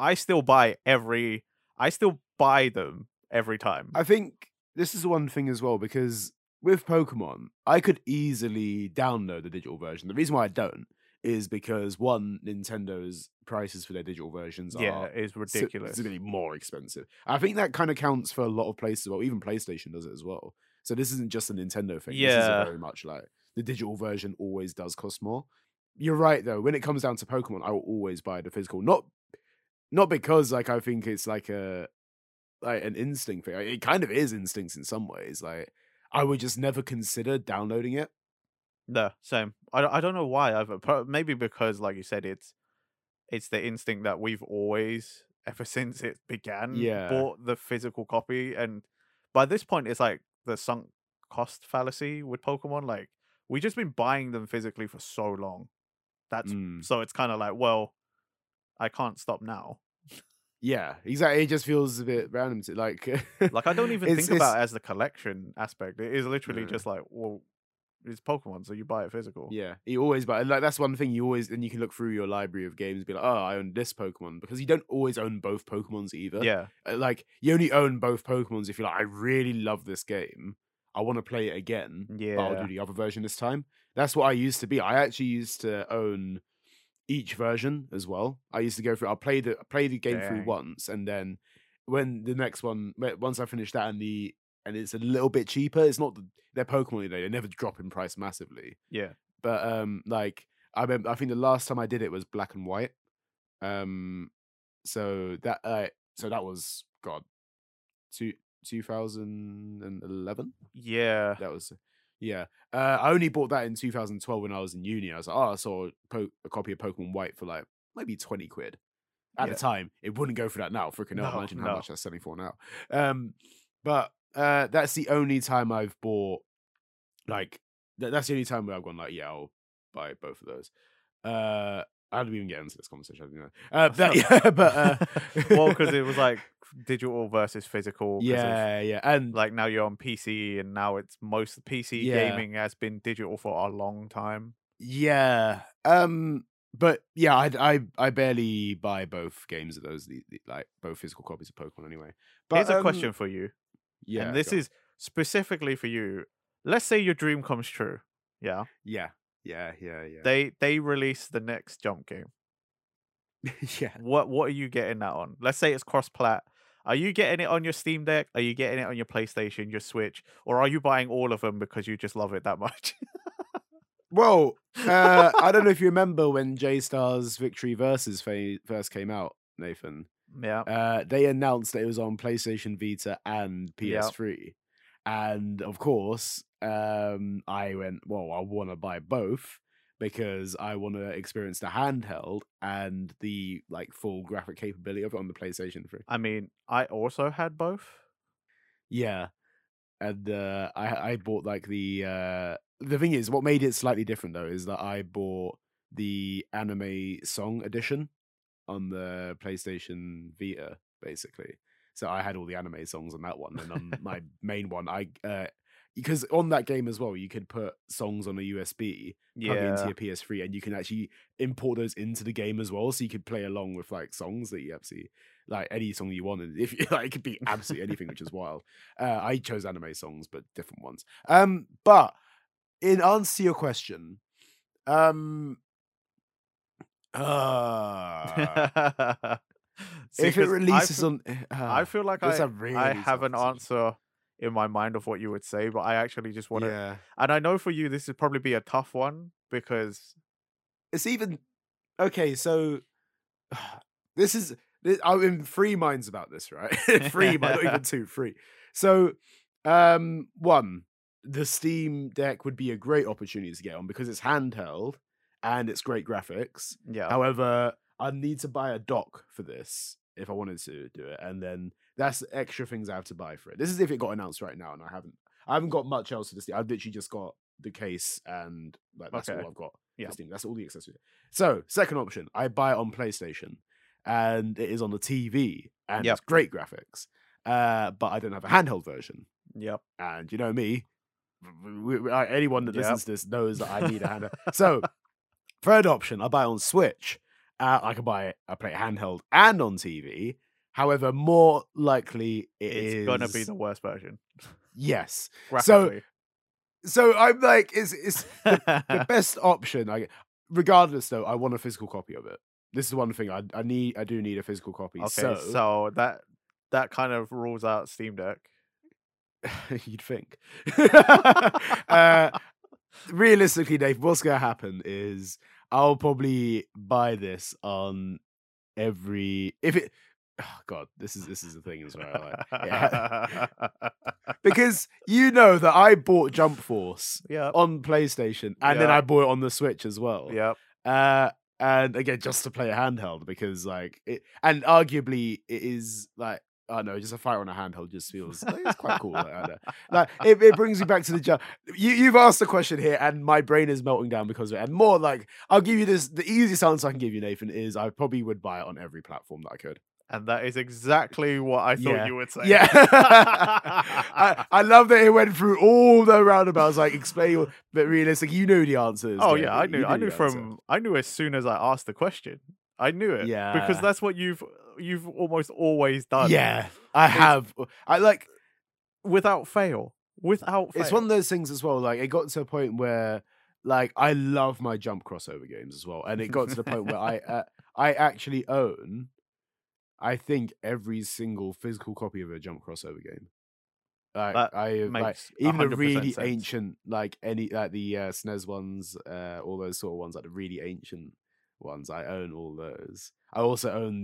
I still buy them every time. I think this is one thing as well because with Pokemon, I could easily download the digital version. The reason why I don't is because one, Nintendo's prices for their digital versions Yeah, are it's ridiculous. significantly more expensive. I think that kind of counts for a lot of places. Well, even PlayStation does it as well. So this isn't just a Nintendo thing. This is a Yeah. very much like the digital version always does cost more. You're right though. When it comes down to Pokemon, I will always buy the physical. Not because like I think it's like an instinct thing. It kind of is instincts in some ways. Like I would just never consider downloading it. No, same. I don't know why either. Maybe because, like you said, it's the instinct that we've always, ever since it began, Yeah. bought the physical copy, and by this point, it's like the sunk cost fallacy with Pokemon. Like we just been buying them physically for so long. Mm. So it's kind of like, well, I can't stop now. Yeah, exactly. It just feels a bit random to like Like I don't even it's think about it as the collection aspect. It is literally uh, just like, well, it's Pokemon, so you buy it physical. yeah, you always buy like that's one thing you always and you can look through your library of games and be like, oh, I own this Pokemon because you don't always own both Pokemons either. Yeah, Like you only own both Pokemons if you're like, I really love this game. I want to play it again, but I'll do yeah, the other version this time. That's what I used to be. I actually used to own each version as well. I used to go through. I'll play the game through dang, once, and then when the next one, once I finish that and it's a little bit cheaper. It's not they're Pokemon, they never drop in price massively. yeah. But like I remember, I think the last time I did it was Black and White. Um, so that was God, two 2011. Yeah, That was yeah. I only bought that in 2012 when I was in uni. I was like, oh, I saw a copy of Pokemon White for like maybe 20 quid. At yeah. the time, it wouldn't go for that now. Freaking hell, No, imagine how no. much that's selling for now. But that's the only time I've bought like that's the only time where I've gone like, yeah, I'll buy both of those. How do we even get into this conversation? I don't know. But yeah, but Well, because it was like digital versus physical. yeah, and Like now you're on PC, and now it's most PC yeah. gaming has been digital for a long time. Yeah. But yeah, I barely buy both games of those, like both physical copies of Pokemon anyway. But Here's a question for you, yeah, and this go on. is specifically for you. Let's say your dream comes true. Yeah, Yeah. they release the next Jump game. Yeah. What are you getting that on? Let's say it's cross plat. Are you getting it on your Steam Deck? Are you getting it on your PlayStation, your Switch, or are you buying all of them because you just love it that much? Well, I don't know if you remember when J-Star's Victory Versus first came out, Nathan. Yeah, They announced that it was on PlayStation Vita and yeah. PS3. And of course, I went, well, I want to buy both because I want to experience the handheld and the like full graphic capability of it on the PlayStation 3. I mean, I also had both. Yeah. And I bought like the thing is, what made it slightly different though is that I bought the anime song edition on the PlayStation Vita, basically. So I had all the anime songs on that one, and on my main one, I because on that game as well, you could put songs on a USB, plug it into Yeah. your PS3, and you can actually import those into the game as well. So you could play along with like songs that you absolutely like any song you wanted. If like, it could be absolutely anything, which is wild. I chose anime songs, but different ones. But in answer to your question, See, if it 'cause releases on, I feel like that's a I really have tough an decision. answer in my mind of what you would say, but I actually just want to, Yeah, and I know for you this would probably be a tough one because it's even okay. So this is I'm in three minds about this, right? Three, but not even two, three. So, one, the Steam Deck would be a great opportunity to get on because it's handheld and it's great graphics. yeah, However, I need to buy a dock for this if I wanted to do it, and then that's extra things I have to buy for it. This is if it got announced right now, and I haven't got much else to this. I've literally just got the case and like that's okay, all I've got. yeah, For Steam. That's all the accessories. So, second option, I buy it on PlayStation, and it is on the TV, and Yep. it's great graphics. But I don't have a handheld version, yep, and you know me, anyone that Yep. listens to this knows that I need a handheld. So, third option, I buy it on Switch. I can buy it. I play it handheld and on TV. However, more likely it's gonna be the worst version yes. graphically. So I'm like, it's the best option. Regardless, though, I want a physical copy of it. This is one thing I do need a physical copy. Okay, so that kind of rules out Steam Deck. You'd think. Realistically, Dave, what's gonna happen is I'll probably buy this on every if it. Oh God, this is the thing as well. Because you know that I bought Jump Force Yep. on PlayStation, and then Yeah. I bought it on the Switch as well. Yep. And again, just to play a handheld because like it, and arguably it is like I don't know, just a fighter on a handheld just feels like, it's quite cool. Like, I don't know. Like it brings me back to the jump. You've asked a question here, and my brain is melting down because of it. And more like I'll give you this. The easiest answer I can give you, Nathan, is I probably would buy it on every platform that I could. And that is exactly what I thought Yeah. you would say. Yeah. I love that it went through all the roundabouts, like explaining, but realistic. You knew the answers. Oh David. yeah, I You knew. I knew the answer. from. I knew as soon as I asked the question. I knew it. Yeah. Because that's what you've almost always done. Yeah, I have. I like. Without fail. Without fail. It's one of those things as well. Like it got to a point where, like, I love my jump crossover games as well, and it got to the point where I actually own, I think, every single physical copy of a jump crossover game. Like That I like makes even the 100% really sense. ancient, like any like the SNES ones, all those sort of ones, like the really ancient ones. I own all those. I also own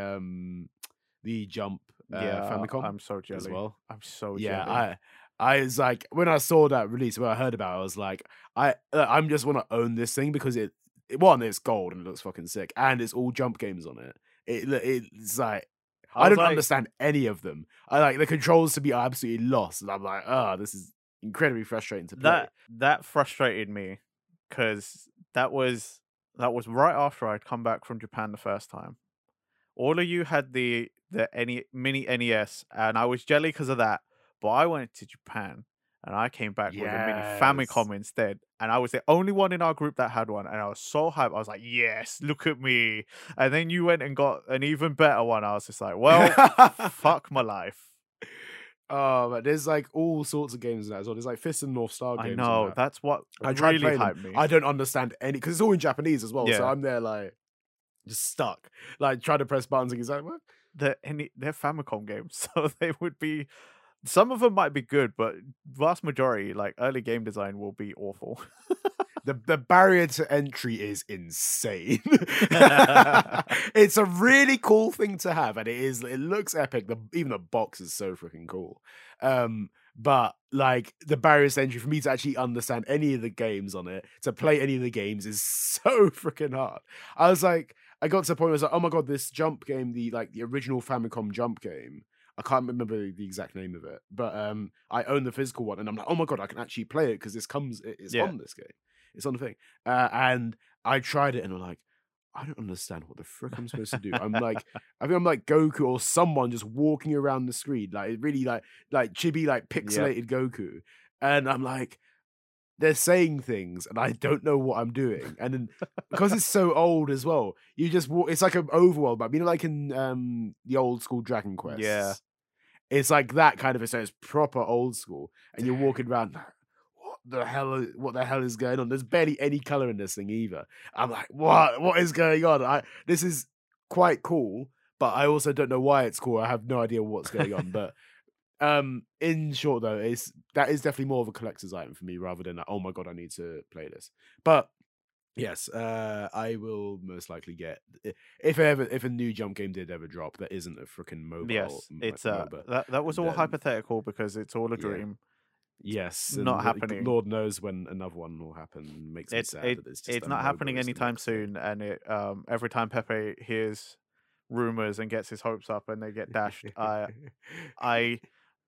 the Jump Famicom I'm so jelly. as well. I'm so Yeah, jelly. I was like when I saw that release, when I heard about it, I was like, I'm just want to own this thing because one, it's gold and it looks fucking sick, and it's all jump games on it. It's like I was don't like- understand any of them. I like the controls to be absolutely lost, and I'm like, this is incredibly frustrating to play. That frustrated me because that was right after I'd come back from Japan the first time. All of you had the mini NES, and I was jelly because of that. But I went to Japan and I came back with a mini Yes. Famicom instead, and I was the only one in our group that had one, and I was so hyped. I was like, "Yes, look at me!" And then you went and got an even better one. I was just like, "Well, fuck my life." Oh, but there's like all sorts of games in that as well. There's like Fist and North Star games. I in know that. that's what I tried really playing them. hyped me. I don't understand any because it's all in Japanese as well. So Yeah. I'm there like just stuck, like trying to press buttons and it's like, what? They're Famicom games, so they would be. Some of them might be good, but vast majority, like early game design, will be awful. The barrier to entry is insane. It's a really cool thing to have, and it looks epic. Even the box is so freaking cool. But like the barriers to entry for me to actually understand any of the games on it, to play any of the games is so freaking hard. I was like, I got to the point where I was like, oh my god, this jump game, the original Famicom jump game. I can't remember the exact name of it, but I own the physical one, and I'm like, oh my god, I can actually play it because it's Yeah. on this game. It's on the thing. And I tried it and I'm like, I don't understand what the frick I'm supposed to do. I'm like, I think I'm like Goku or someone just walking around the screen. Like really like chibi, like pixelated Goku. and I'm like, they're saying things, and I don't know what I'm doing. And then because it's so old as well, you just walk. It's like an overworld map, like in the old school Dragon Yeah. Quests. It's like that kind of a so it's proper old school, and you're walking around like, what the hell is going on? There's barely any color in this thing either. I'm like, what is going on? This is quite cool, but I also don't know why it's cool. I have no idea what's going on. But in short though, that is definitely more of a collector's item for me rather than like, oh my god, I need to play this. But yes, I will most likely get if a new Jump game did ever drop that isn't a freaking mobile Yes, it's MOBA, that was all then hypothetical because it's all a yeah. dream. Yes, Not and happening. Lord knows when another one will happen. Makes me sad that it's just It's a not happening MOBA is the anytime next thing. soon, and it every time Pepe hears rumors and gets his hopes up and they get dashed, I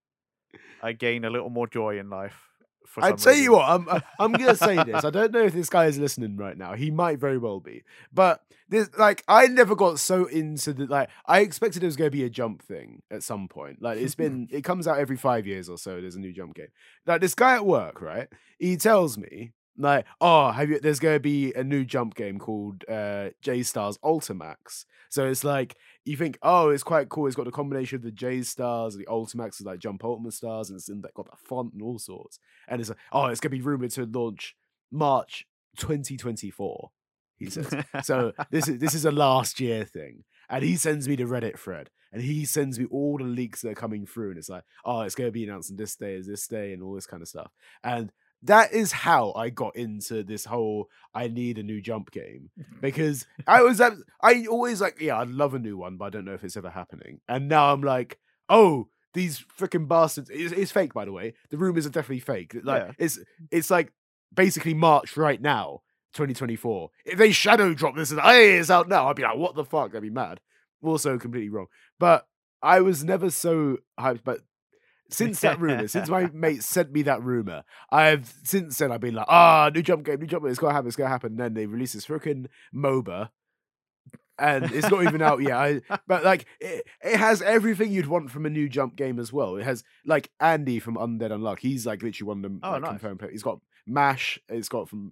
I gain a little more joy in life for I some tell you reason. what, I'm gonna say this. I don't know if this guy is listening right now. He might very well be, but this like I never got so into the like. I expected it was gonna be a Jump thing at some point. Like it comes out every 5 years or so. There's a new Jump game. Like this guy at work, right? He tells me like, oh, there's gonna be a new Jump game called J Stars Ultimax. So it's like you think, oh, it's quite cool. It's got the combination of the J Stars, the Ultimax is like Jump Ultimate Stars, and it's in that got that font and all sorts. And it's like, oh, it's gonna be rumored to launch March 2024. He says. So this is a last year thing. And he sends me the Reddit thread, and he sends me all the leaks that are coming through, and it's like, oh, it's gonna be announced on this day, and all this kind of stuff. And that is how I got into this whole I need a new Jump game because I always like, yeah, I'd love a new one, but I don't know if it's ever happening. And now I'm like, oh, these freaking bastards. It's fake, by the way. The rumors are definitely fake. Like Yeah. it's like basically March right now, 2024. If they shadow drop this and hey, it's out now, I'd be like, what the fuck? I'd be mad. Also completely wrong. But I was never so hyped. But since that rumor, since my mate sent me that rumor, I've since then I've been like, new Jump game, it's gonna happen. And then they release this freaking MOBA, and it's not even out yet. But like it has everything you'd want from a new Jump game as well. It has like Andy from Undead Unluck. He's like literally one of them. Oh, Like, nice. confirmed. He's got Mash. It's got from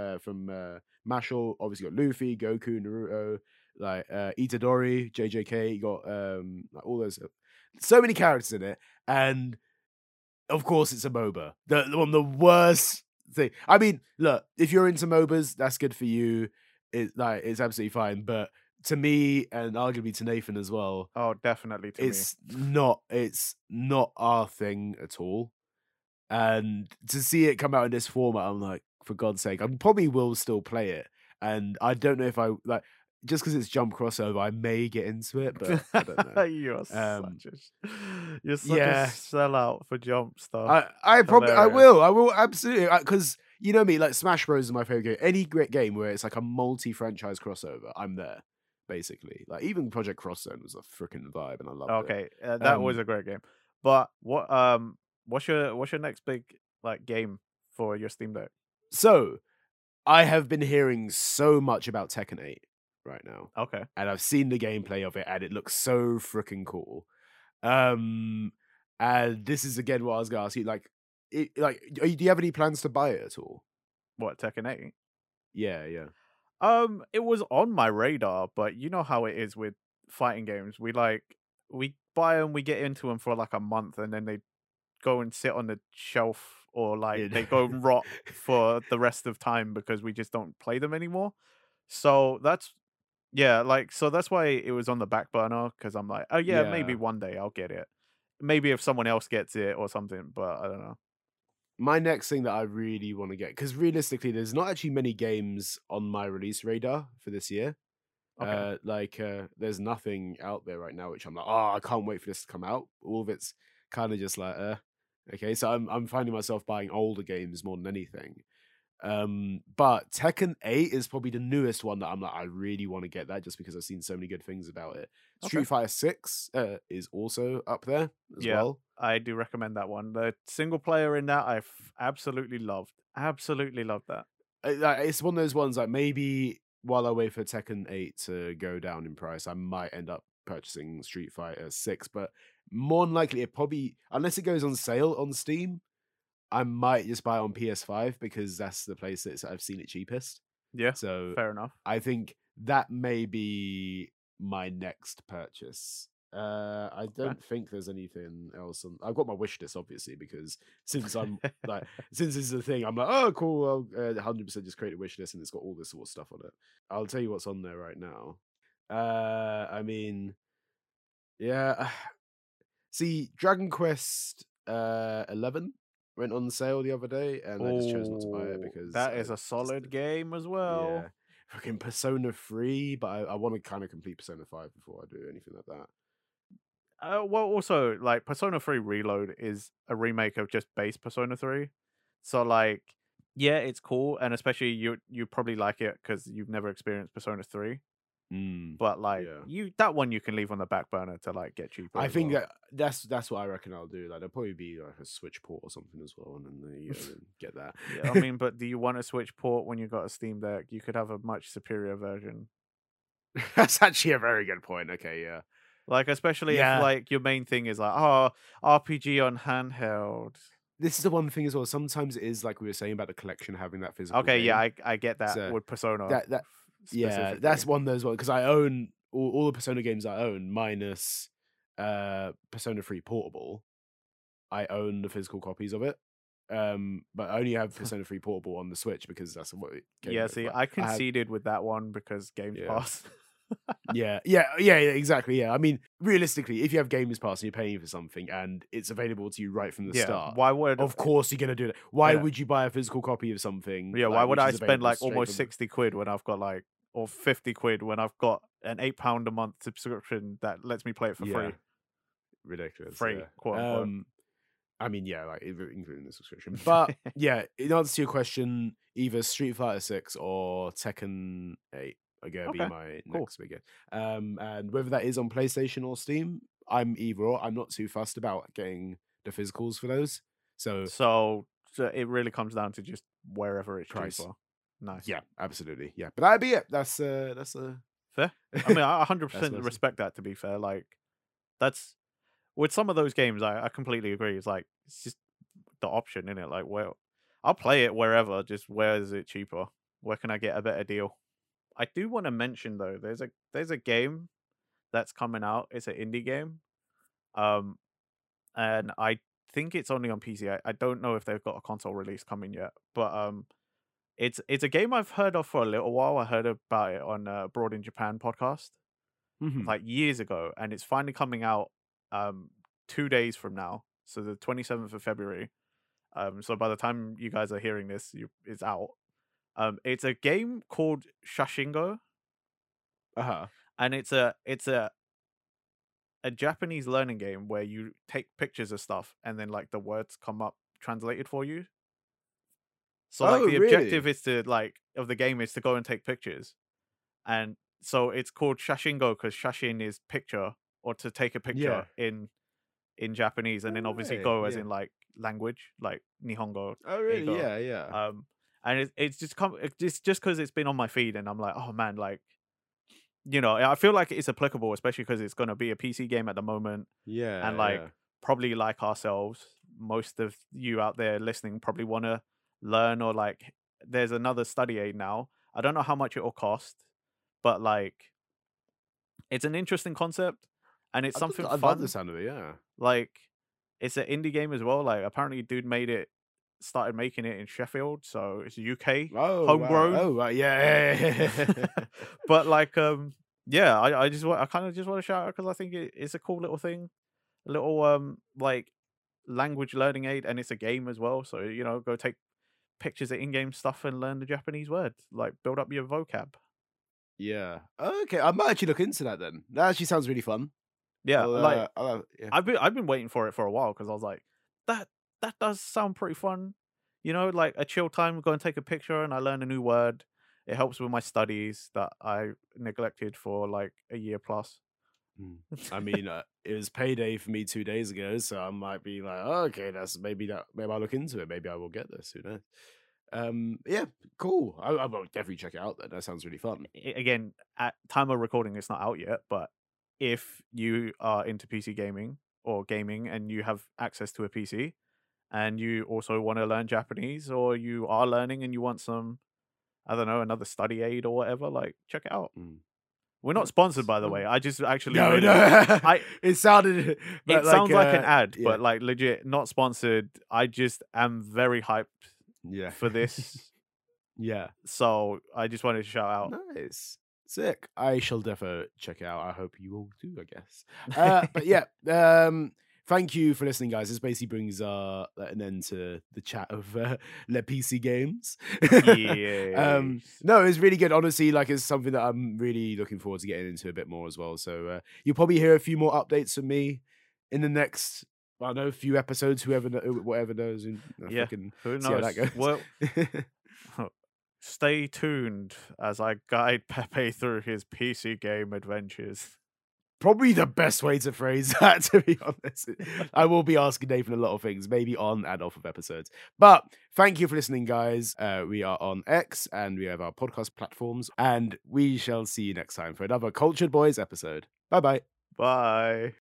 Mashal. Obviously got Luffy, Goku, Naruto, like Itadori, JJK. You got like all those. So many characters in it, and of course it's a MOBA. One of the worst thing. I mean, look, if you're into MOBAs, that's good for you. It's absolutely fine. But to me, and arguably to Nathan as well, Oh, definitely to me. it's not our thing at all. And to see it come out in this format, I'm like, for God's sake, I probably will still play it. And I don't know if I like just because it's Jump crossover, I may get into it, but I don't know. You're you're such Yeah. a sellout for Jump stuff. I Hilarious. will absolutely because you know me, like Smash Bros is my favorite game. Any great game where it's like a multi-franchise crossover, I'm there. Basically, like even Project Cross Zone was a freaking vibe, and I loved it. Okay, that was a great game. But what's your next big like game for your Steam Deck? So I have been hearing so much about Tekken 8 right now, Okay. and I've seen the gameplay of it, and it looks so freaking cool. And this is again what I was gonna ask you. Like, do you have any plans to buy it at all? What, Tekken 8? Yeah, yeah. It was on my radar, but you know how it is with fighting games. We buy them, we get into them for like a month, and then they go and sit on the shelf, or like they go and rot for the rest of time because we just don't play them anymore. So that's why it was on the back burner, because I'm like, oh yeah, maybe Yeah. one day I'll get it. Maybe if someone else gets it or something, but I don't know. My next thing that I really want to get, because realistically, there's not actually many games on my release radar for this year. Okay. There's nothing out there right now which I'm like, oh, I can't wait for this to come out. All of it's kind of just like, okay. So I'm finding myself buying older games more than anything. But Tekken 8 is probably the newest one that I'm like, I really want to get that just because I've seen so many good things about it. Street Okay. Fighter 6 is also up there as well. I do recommend that one. The single player in that I've absolutely loved. Absolutely loved that. It's one of those ones like maybe while I wait for Tekken 8 to go down in price, I might end up purchasing Street Fighter 6, but more than likely it probably, unless it goes on sale on Steam, I might just buy it on PS5 because that's the place that I've seen it cheapest. Yeah, So fair enough. I think that may be my next purchase. I Okay. don't think there's anything else on. I've got my wish list obviously because since I'm like since this is the thing, I'm like, oh cool, I'll 100% just create a wish list and it's got all this sort of stuff on it. I'll tell you what's on there right now. I mean, yeah. See, Dragon Quest 11 went on sale the other day, and I just chose not to buy it Oh, because that I is a just solid game as well. yeah, fucking Persona 3, but I want to kind of complete Persona 5 before I do anything like that. Well, also like Persona 3 Reload is a remake of just base Persona 3, so like, yeah, it's cool, and especially you probably like it because you've never experienced Persona 3. But like Yeah. that one you can leave on the back burner to like get cheaper. I as think well. that's what I reckon I'll do. Like there'll probably be like a Switch port or something as well, and then then get that. Yeah, I mean, but do you want a Switch port when you got a Steam Deck? You could have a much superior version. That's actually a very good point. Okay, yeah. Like, especially if Yeah. like your main thing is like, oh, RPG on handheld. This is the one thing as well. Sometimes it is like we were saying about the collection having that physical Okay, yeah, game. I get that So with Persona that yeah, specifically. that's one of those ones because I own all the Persona games I own minus Persona 3 Portable. I own the physical copies of it. But I only have Persona 3 Portable on the Switch because that's what it came Yeah, with. see, But I I have conceded with that one because Games yeah. Pass. Yeah, exactly. Yeah. I mean, realistically, if you have Games Pass and you're paying for something and it's available to you right from the Yeah, start, why would of course you're gonna do that. Why Yeah. would you buy a physical copy of something? yeah, why like, would which I is spend available like straight almost from 60 quid when I've got like, or 50 quid when I've got an £8 a month subscription that lets me play it for free? Ridiculous. Free, Yeah. quote unquote. I mean, yeah, like including the subscription. But yeah, in answer to your question, either Street Fighter 6 or Tekken 8 are gonna be Okay, my cool. next big hit. And whether that is on PlayStation or Steam, I'm either or. I'm not too fussed about getting the physicals for those. So So it really comes down to just wherever it's price. cheaper. Nice. Yeah, absolutely. Yeah. But that'd be it. That's Fair. I mean, I 100% mostly- respect that, to be fair. Like, that's with some of those games, I completely agree. It's like, it's just the option, in it. Like, well, I'll play it wherever, just where is it cheaper? Where can I get a better deal? I do want to mention though, there's a game that's coming out. It's an indie game. And I think it's only on PC. I don't know if they've got a console release coming yet, but it's a game I've heard of for a little while. I heard about it on Broad in Japan podcast Mhm. like years ago, and it's finally coming out 2 days from now, so the 27th of February. So by the time you guys are hearing this, it's out. It's a game called Shashingo, Uh-huh. and it's a Japanese learning game where you take pictures of stuff and then like the words come up translated for you. So like Oh, the really? objective is to like of the game is to go and take pictures. And so it's called Shashingo because shashin is picture or to take a picture in Japanese, and then obviously Right, go as yeah. in like language, like Nihongo. Oh, There you really? go. Yeah. And it's just because it's been on my feed, and I'm like, oh man, like, I feel like it's applicable, especially because it's gonna be a PC game at the moment, Yeah, and like probably like ourselves, most of you out there listening probably want to learn, or like there's another study aid now. I don't know how much it will cost, but like it's an interesting concept, and it's something I love the fun. sound of it, yeah. Like, it's an indie game as well. Like, apparently, dude started making it in Sheffield, so it's UK Oh, homegrown. wow. Oh, right, yeah. But like, yeah, I kind of just want to shout out because I think it's a cool little thing, a little like language learning aid, and it's a game as well. So go take pictures of in-game stuff and learn the Japanese word. Like, build up your vocab. Yeah. Okay, I might actually look into that then. That actually sounds really fun. Yeah, like Yeah. I've been waiting for it for a while because I was like, that does sound pretty fun. Like a chill time, go and take a picture, and I learn a new word. It helps with my studies that I neglected for like a year plus. I mean, it was payday for me 2 days ago, so I might be like, oh, okay, maybe I'll look into it. Maybe I will get this. Who knows? Yeah, cool. I will definitely check it out. Then that sounds really fun. Again, at time of recording, it's not out yet, but if you are into PC gaming or gaming and you have access to a PC and you also want to learn Japanese, or you are learning and you want some, I don't know, another study aid or whatever, like check it out. Mm. We're not Nice. sponsored, by the Oh. way. I just actually No, really, no. I It sounded. But it sounds like an ad, yeah, but like legit not sponsored. I just am very hyped yeah, for this, yeah. so I just wanted to shout out. Nice. Sick. I shall defo check it out. I hope you all do, I guess. But yeah, thank you for listening, guys. This basically brings an end to the chat of Le PC games. Yes. No, it's really good. Honestly, like it's something that I'm really looking forward to getting into a bit more as well. So you'll probably hear a few more updates from me in the next, I don't know, few episodes. Whatever knows. And Yeah, who see how knows? that goes. Well, stay tuned as I guide Pepe through his PC game adventures. Probably the best way to phrase that, to be honest. I will be asking Nathan a lot of things, maybe on and off of episodes. But thank you for listening, guys. We are on X and we have our podcast platforms, and we shall see you next time for another Cultured Boys episode. Bye-bye. Bye.